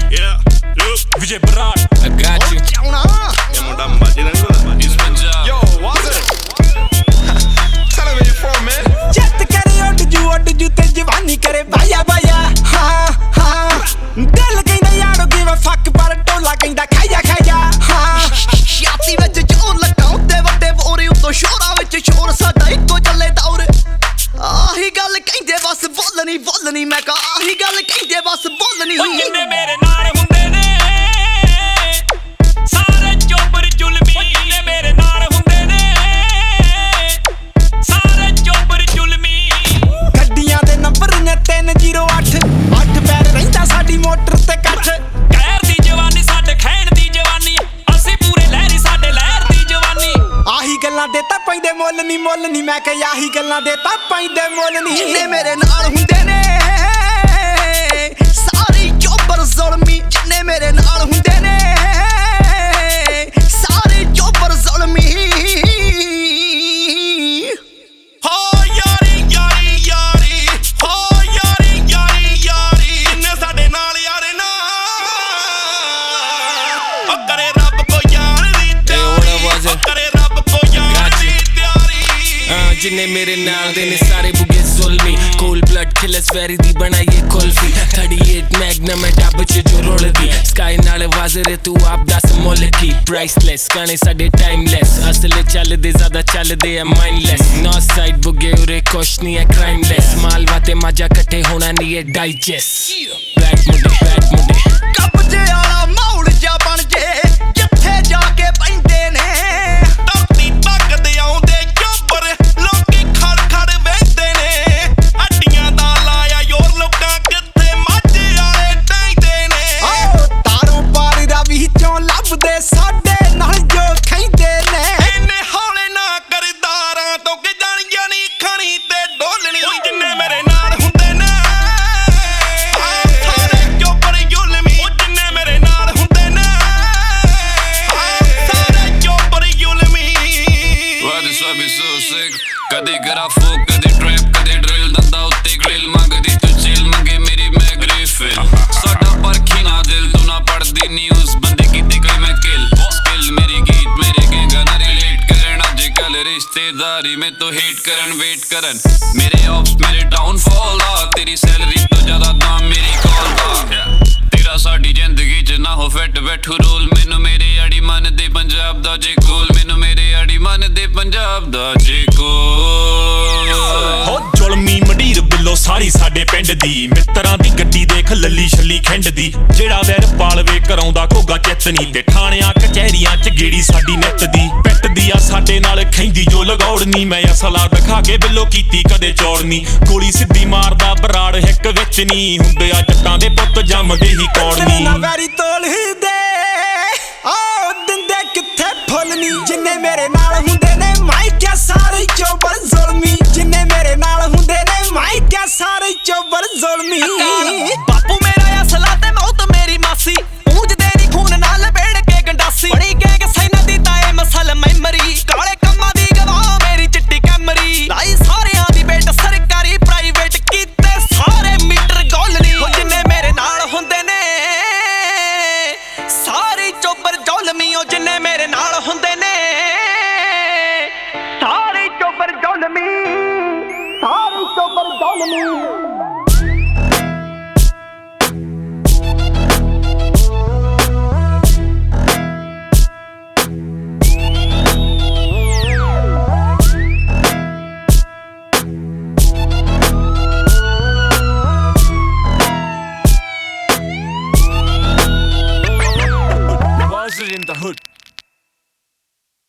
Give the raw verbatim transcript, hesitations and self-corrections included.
Yeah, look, Vijay Barat, I got you. ਇਹ ਮੁੰਡਾ ਮਾਝੇ ਦਾ ਨਹੀਂ ਪਤਾ It's Punjab. Yo, what's it? Tell me where you from, man. ਜੱਟ ਕਰੇ ਉੱਡ ਜੂ ਉੱਡ ਜੂ ਤੇ ਜਵਾਨੀ ਕਰੇ ਬਾਇਆ ਬਾਇਆ ਹਾਂ ਹਾਂ ਦਿਲ ਕਹਿੰਦਾ ਯਾਰੋ ਗਿਵ ਅ ਫੱਕ ਪਰ ਟੋਲਾ ਕਹਿੰਦਾ ਖਾਇਆ ਖਾਇਆ ਹਾਂ ਛਾਤੀ ਵਿੱਚ ਜੋਰ ਲਟਾਉਂਦੇ ਵੱਡੇ ਬੋਰੇ ਉੱਤੋਂ ਸ਼ੋਰਾਂ ਵਿੱਚ ਸ਼ੋਰ ਸਾਡਾ ਇੱਕੋ ਚੱਲੇ ਦੌਰ ਆਹੀ ਗੱਲ ਕਹਿੰਦੇ ਬਸ ਬੋਲਣੀ ਬੋਲਣੀ ਮੈਂ ਕਹਾਂ ਆਹੀ ਗੱਲ ਕਹਿੰਦੇ ਬਸ ਬੋਲਣੀ ਜਿੰਨੇ ਮੇਰੇ ਨਾਲ ਹੁੰਦੇ ਨੇ ਸਾਰੇ ਚੋਬਰ ਜ਼ੁਲਮੀ ਜਿੰਨੇ ਮੇਰੇ ਨਾਲ ਹੁੰਦੇ ਨੇ ਸਾਰੇ ਚੋਬਰ ਜ਼ੁਲਮੀ ਗੱਡੀਆਂ ਦੇ ਨੰਬਰ ਨੇ ਤਿੰਨ ਜ਼ੀਰੋ ਅੱਠ ਅੱਠ ਪੈਰ ਰਹਿੰਦਾ ਸਾਡੀ ਮੋਟਰ ਤੇ ਕੱਠ ਕਹਿਰ ਦੀ ਜਵਾਨੀ ਸਾਡੇ ਖੈਣ ਦੀ ਜਵਾਨੀ ਅਸੀਂ ਪੂਰੇ ਲਹਿਰੀ ਸਾਡੇ ਲਹਿਰ ਦੀ ਜਵਾਨੀ ਆਹੀ ਗੱਲਾਂ ਦੇ ਤਾਂ ਪੈਂਦੇ ਮੁੱਲ ਨਹੀਂ ਮੁੱਲ ਨਹੀਂ ਮੈਂ ਕਹਾਂ ਆਹੀ ਗੱਲਾਂ ਦੇ ਤਾਂ ਪੈਂਦੇ ਮੁੱਲ ਨਹੀਂ ਜਿੰਨੇ ਮੇਰੇ ਨਾਲ ਹੁੰਦੇ ਨੇ ਸਾਰੇ ਚੋਬਰ ਜ਼ੁਲਮੀ ਜਿੰਨੇ ਮੇਰੇ ਨਾਲ ਹੁੰਦੇ ਨੇ ਸਾਰੇ ਚੋਬਰ ਜ਼ੁਲਮੀ ਹੋ ਯਾਰੀ ਯਾਰੀ ਯਾਰੀ ਹੋ ਯਾਰੀ ਯਾਰੀ ਯਾਰੀ ਜਿੰਨੇ ਸਾਡੇ ਨਾਲ ਯਾਰੇ ਨਾ ਉਹ ਕਰੇ ਰੱਬ ਕੋ ਯਾਰ ਦੀ ਤਿਆਰੀ ਉਹ ਕਰੇ ਰੱਬ ਕੋ ਯਾਰ ਦੀ ਤਿਆਰੀ ਜਿੰਨੇ ਮੇਰੇ ਨਾਲ ਦੇ ਨੇ ਸਾਰੇ ਬੁਗੇ ਜ਼ੁਲਮੀ ਕੋਲ ਬਲੱਡ ਕਿਲਰਸ ਵੈਰੀ ਦੀ ਬਣਾਈਏ ਕੁਲਫੀ thirty-eight ਮੈਗਨਮ ਹੈ ਟੱਬ ਚ ਜੋ ਰੋਲਦੀ ਸਕਾਈ ਨਾਲ ਵਾਜ਼ਰੇ ਤੂੰ ਆਪ ਦੱਸ ਮੁੱਲ ਕੀ ਪ੍ਰਾਈਸਲੈਸ ਗਾਣੇ ਸਾਡੇ ਟਾਈਮਲੈਸ ਅਸਲੇ ਚੱਲਦੇ ਜ਼ਿਆਦਾ ਚੱਲਦੇ ਆ ਮਾਈਂਡਲੈਸ ਨੌਰਥ ਸਾਈਡ ਬੁਗੇ ਉਰੇ ਕੁਛ ਨਹੀਂ ਹੈ ਕ੍ਰਾਈਮਲੈਸ ਮਾਲਵਾ ਤੇ ਮਾਜਾ ਇਕੱਠੇ ਹੋਣਾ ਨਹੀਂ ਹੈ ਡਾਈਜੈਸਟ ਬੈਕ ਮੁੰਡੇ ਬੈਕ ਮੁੰਡੇ ਕਬਜੇ ਵਾਲਾ ਮਾਹੌਲ ਜਾ ਬਣ ਜੇ ਜਿੱਥੇ ਜਾ ਕੇ ਪੈਂਦੇ ਨੇ ਧਰਤੀ ਤੱਕਦੇ ਆਉਂਦੇ ਚੋਬਰ ਲੋਕੀ ਖੜ ਖੜ ਵੇਖਦੇ ਨੇ ਹੱਡੀਆਂ ਦਾ ਲਾਇਆ ਯੋਰ ਲੋਕਾਂ ਕਿੱਥੇ ਮਾਝੇ ਵਾਲੇ ਟੈਂਦੇ ਨੇ ਓ ਤਾਰੋਂ ਪਾਰ ਦਾ ਵਿੱਚੋਂ ਲੱਭਦੇ ਸਾਡੇ ਨਾਲ ਜੋ ਖੈਂਦੇ ਨੇ ਇੰਨੇ ਹੌਲੇ ਨਾ ਕਰਦਾਰਾਂ ਤੋਂ ਕਿ ਜਾਣੀਆਂ ਨਹੀਂ ਖਣੀ ਤੇ ਡੋਲਣੀ ਓਏ ਜਿੰਨੇ ਮੇਰੇ ਨਾਲ ਹੁੰਦੇ ਨੇ ਸਾਰੇ ਚੋਬਰ ਜ਼ੁਲਮੀ ਓ ਜਿੰਨੇ ਮੇਰੇ ਨਾਲ ਹੁੰਦੇ ਨੇ ਸਾਰੇ ਚੋਬਰ ਜ਼ੁਲਮੀ Why this why be so sick? ਕਦੇ ਗਰਾਫੋ ਕਦੇ ਟ੍ਰੈਪ ਕਦੇ ਡਰਿਲ ਦੰਦਾ ਉੱਤੇ ਗ੍ਰਿਲ ਮੰਗਦੀ ਤੂੰ ਚਿਲ ਮੰਗੇ ਮੇਰੀ ਮੈਂ ਗ੍ਰਿਫਿਲ ਸਾਡਾ ਪਰਖੀ ਨਾ ਦਿਲ ਤੂੰ ਨਾ ਪੜਦੀ ਨਿਊਜ਼ ਬੰਦੇ ਕੀਤੇ ਕਈ ਮੈਂ ਕਿਲ ਸਕਿਲ ਮੇਰੀ ਗੀਤ ਮੇਰੇ ਗੈਂਗਾ ਨਾ ਰਿਲੇਟ ਕਰਨ ਅੱਜ ਕੱਲ ਰਿਸ਼ਤੇਦਾਰੀ ਮੈਂ ਤੋਂ ਹੇਟ ਕਰਨ ਵੇਟ ਕਰਨ ਮੇਰੇ ਆਫਸ ਮੇਰੇ ਡਾਊਨਫਾਲ ਆ ਤੇਰੀ ਸੈਲਰੀ ਤੋਂ ਜ਼ਿਆਦਾ ਦਾਮ ਮੇਰੀ ਕਾਲ ਦਾ ਤੇਰਾ ਸਾਡੀ ਜ਼ਿੰਦਗੀ ਚ ਨਾ ਹੋ ਫਿੱਟ ਬੈਠੂ ਰੋਲ ਮੈਨੂੰ ਮੇਰੇ ਆੜੀ ਮਨ ਦੇ ਪੰਜਾਬ ਦਾ ਜੇ ਕੋਲ ਮੈਨੂੰ ਮੇਰੇ ਆੜੀ ਮਨ ਦੇ ਪੰਜਾਬ ਦਾ ਜੇ ਕੋਲ ਹੋ ਜ਼ੁਲਮੀ ਮੰਡੀਰ ਬਿੱਲੋ ਸਾਰੀ ਸਾਡੇ ਪਿੰਡ ਦੀ ਮਿੱਤਰਾਂ ਦੀ ਗੱਡੀ ਦੇਖ ਲੱਲੀ ਛੱਲੀ ਖਿੰਡ ਦੀ ਜਿਹੜਾ ਵੈਰ ਪਾਲਵੇ ਕਰਾਉਂਦਾ ਘੋਗਾ ਚਿੱਤਨੀ ਤੇ ਥਾਣਿਆਂ ਕਚਹਿਰੀਆਂ ਚ ਗੇੜੀ ਸਾਡੀ ਨਿੱਤ ਦੀ ਪਿੱਟਦੀ ਆ ਸਾਡੇ ਨਾਲ ਖੈਂਦੀ ਜੋ ਲਗੌੜਨੀ ਮੈਂ ਅਸਲਾ ਦਿਖਾ ਕੇ ਬਿੱਲੋ ਕੀਤੀ ਕਦੇ ਚੌੜਨੀ ਗੋਲੀ ਸਿੱਧੀ ਮਾਰਦਾ ਬਰਾੜ ਹਿੱਕ ਵਿੱਚ ਨਹੀਂ ਹੁੰਦੇ ਆ ਜੱਟਾਂ ਦੇ ਪੁੱਤ ਜੰਮਦੇ ਹੀ ਕੌੜਨੀ ਨਾ ਵੈਰੀ ਤੋਲ ਹੀ ਦੇ ਓ ਦਿੰਦੇ ਕਿੱਥੇ ਫੁੱਲ ਨੀ ਜਿੰਨੇ ਮੇਰੇ ਨਾਲ ਹੁੰਦੇ ਨੇ ਮਾਈ ਕਿਆ ਸਾਰੇ ਚੋਬਰ ਜ਼ੁਲਮੀ ਜਿੰਨੇ ਮੇਰੇ ਨਾਲ ਹੁੰਦੇ ਨੇ ਮਾਈ ਕਿਆ ਸਾਰੇ ਚੋਬਰ ਜ਼ੁਲਮੀ ਬਾਪੂ ਮੇਰਾ ਅਸਲਾ ਤੇ ਮੌਤ ਮੇਰੀ ਮਾਸੀ ਪੂੰਝਦੇ ਨੀ ਖੂਨ ਨਾਲ ਲਪੇੜ ਕੇ ਗੰਡਾਸੀ ਬੜੀ ਗੈਂਗ ਸੈਨਾ ਦੀ ਤਾਏ ਮਸਲ ਮੈਮਰੀ ਕਾਲੇ ਕੰਮਾਂ ਦੀ ਗਵਾਹ ਮੇਰੀ ਚਿੱਟੀ ਕੈਮਰੀ ਲਾਈ ਸਾਰਿਆਂ ਦੀ ਬੇਟ ਸਰਕਾਰੀ ਪ੍ਰਾਈਵੇਟ ਕੀਤੇ ਸਾਰੇ ਮੀਟਰ ਗੋਲਣੀ ਜਿੰਨੇ ਮੇਰੇ ਨਾਲ ਹੁੰਦੇ ਨੇ ਸਾਰੇ ਚੋਬਰ ਜ਼ੁਲਮੀ ਓ ਜਿੰਨੇ ਮੇਰੇ ਨਾਲ ਹੁੰਦੇ ਨੇ ਸਾਰੇ ਚੋਬਰ ਜ਼ੁਲਮੀ ਸਾਰੇ ਚੋਬਰ ਜ਼ੁਲਮੀ